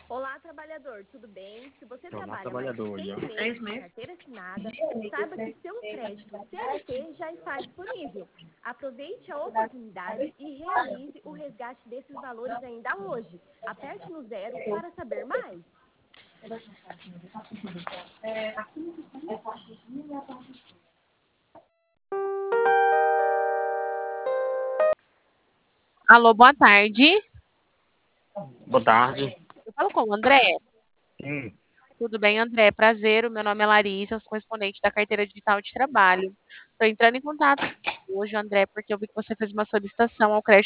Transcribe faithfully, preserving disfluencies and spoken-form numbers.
Olá, trabalhador, tudo bem? Se você Olá, trabalha mais de trabalhador. seis Já. meses de carteira assinada, saiba que seu crédito C L T já está disponível. Aproveite a oportunidade e realize o resgate desses valores ainda hoje. Aperte no zero para saber mais. Alô, boa tarde. Boa tarde. Eu falo com o André. Sim. Tudo bem, André? Prazer, o meu nome é Larissa, eu sou correspondente da Carteira Digital de Trabalho. Estou entrando em contato hoje, André, porque eu vi que você fez uma solicitação ao crédito